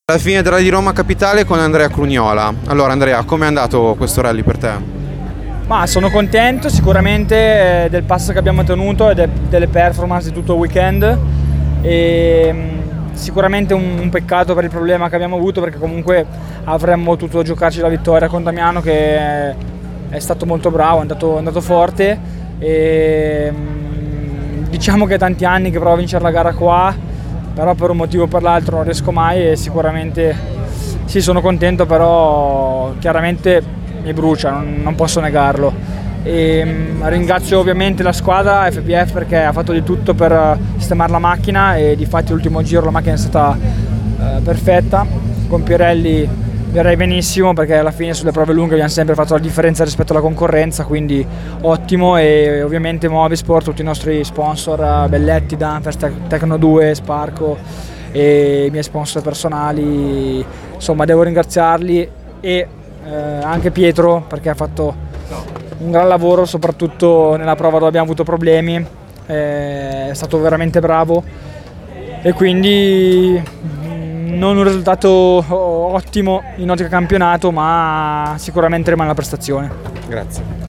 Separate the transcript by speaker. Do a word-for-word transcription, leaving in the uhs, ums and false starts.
Speaker 1: Alla fine della di Roma Capitale con Andrea Crugnola. Allora Andrea, come è andato questo rally per te?
Speaker 2: Ma sono contento sicuramente eh, del passo che abbiamo tenuto e de- delle performance di tutto il weekend e mh, sicuramente un, un peccato per il problema che abbiamo avuto, perché comunque avremmo potuto giocarci la vittoria con Damiano, che è, è stato molto bravo, è andato, è andato forte e mh, diciamo che è tanti anni che provo a vincere la gara qua, però per un motivo o per l'altro non riesco mai e sicuramente sì, sono contento, però chiaramente mi brucia, non, non posso negarlo. E, mh, ringrazio ovviamente la squadra F P F perché ha fatto di tutto per sistemare la macchina e difatti l'ultimo giro la macchina è stata eh, perfetta. Con Pirelli verrei benissimo perché alla fine sulle prove lunghe abbiamo sempre fatto la differenza rispetto alla concorrenza, quindi ottimo. E ovviamente Movisport, tutti i nostri sponsor, Belletti, Danfoss, Tecno due, Sparco e i miei sponsor personali, insomma devo ringraziarli, e eh, anche Pietro perché ha fatto un gran lavoro soprattutto nella prova dove abbiamo avuto problemi, eh, è stato veramente bravo e quindi non un risultato ottimo in ottica campionato, ma sicuramente rimane la prestazione.
Speaker 1: Grazie.